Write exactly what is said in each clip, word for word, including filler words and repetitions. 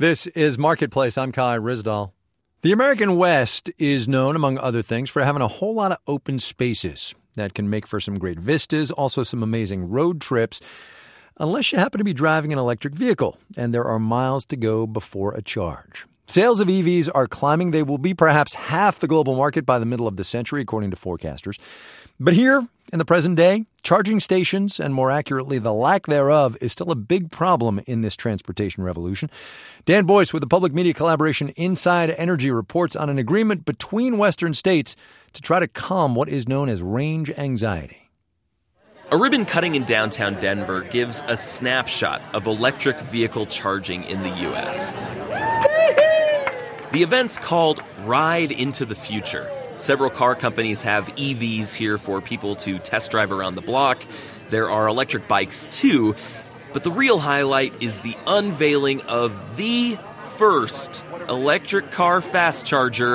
This is Marketplace. I'm Kai Ryssdal. The American West is known, among other things, for having a whole lot of open spaces that can make for some great vistas, also some amazing road trips, unless you happen to be driving an electric vehicle and there are miles to go before a charge. Sales of E Vs are climbing. They will be perhaps half the global market by the middle of the century, according to forecasters. But here, in the present day, charging stations, and more accurately, the lack thereof, is still a big problem in this transportation revolution. Dan Boyce with the public media collaboration Inside Energy reports on an agreement between Western states to try to calm what is known as range anxiety. A ribbon cutting in downtown Denver gives a snapshot of electric vehicle charging in the U S. The event's called Ride into the Future. Several car companies have E Vs here for people to test drive around the block. There are electric bikes too, but the real highlight is the unveiling of the first electric car fast charger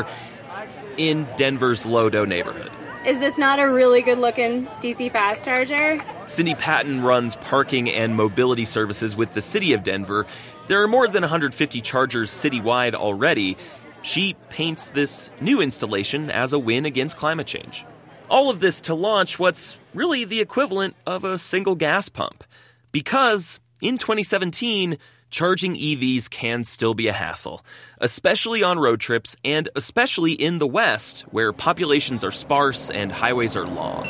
in Denver's Lodo neighborhood. Is this not a really good-looking D C fast charger? Cindy Patton runs parking and mobility services with the city of Denver. There are more than one hundred fifty chargers citywide already. She paints this new installation as a win against climate change. All of this to launch what's really the equivalent of a single gas pump. Because in twenty seventeen, charging E Vs can still be a hassle, especially on road trips and especially in the West, where populations are sparse and highways are long.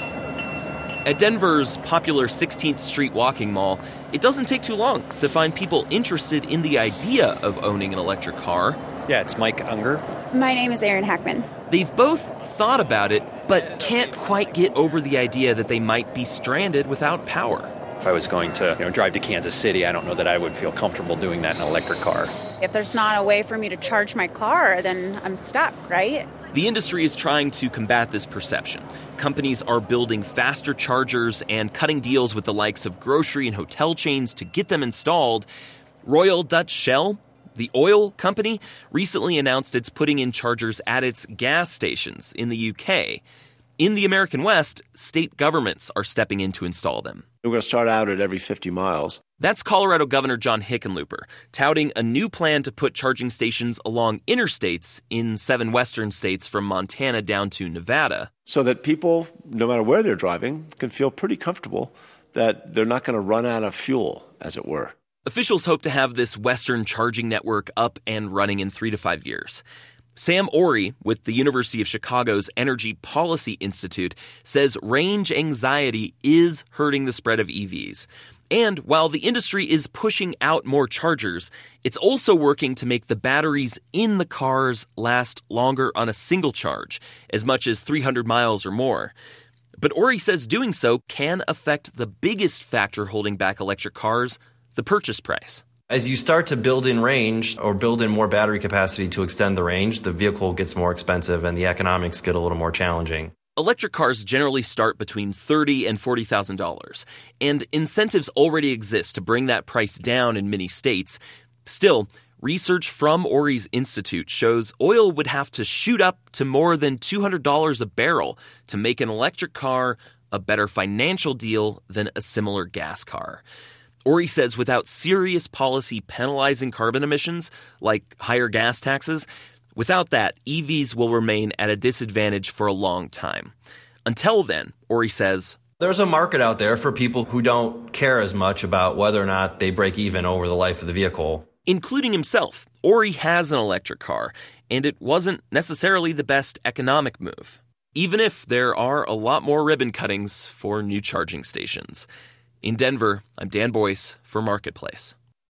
At Denver's popular sixteenth Street Walking Mall, it doesn't take too long to find people interested in the idea of owning an electric car. Yeah, it's Mike Unger. My name is Erin Hackman. They've both thought about it, but can't quite get over the idea that they might be stranded without power. If I was going to, you know, drive to Kansas City, I don't know that I would feel comfortable doing that in an electric car. If there's not a way for me to charge my car, then I'm stuck, right? The industry is trying to combat this perception. Companies are building faster chargers and cutting deals with the likes of grocery and hotel chains to get them installed. Royal Dutch Shell, the oil company, recently announced it's putting in chargers at its gas stations in the U K. In the American West, state governments are stepping in to install them. We're going to start out at every fifty miles. That's Colorado Governor John Hickenlooper, touting a new plan to put charging stations along interstates in seven western states from Montana down to Nevada. So that people, no matter where they're driving, can feel pretty comfortable that they're not going to run out of fuel, as it were. Officials hope to have this western charging network up and running in three to five years. Sam Ori, with the University of Chicago's Energy Policy Institute, says range anxiety is hurting the spread of E Vs. And while the industry is pushing out more chargers, it's also working to make the batteries in the cars last longer on a single charge, as much as three hundred miles or more. But Ori says doing so can affect the biggest factor holding back electric cars, the purchase price. As you start to build in range or build in more battery capacity to extend the range, the vehicle gets more expensive and the economics get a little more challenging. Electric cars generally start between thirty thousand dollars and forty thousand dollars, and incentives already exist to bring that price down in many states. Still, research from Ori's Institute shows oil would have to shoot up to more than two hundred dollars a barrel to make an electric car a better financial deal than a similar gas car. Ori says without serious policy penalizing carbon emissions, like higher gas taxes, without that, E Vs will remain at a disadvantage for a long time. Until then, Ori says, there's a market out there for people who don't care as much about whether or not they break even over the life of the vehicle. Including himself, Ori has an electric car, and it wasn't necessarily the best economic move, even if there are a lot more ribbon cuttings for new charging stations. In Denver, I'm Dan Boyce for Marketplace.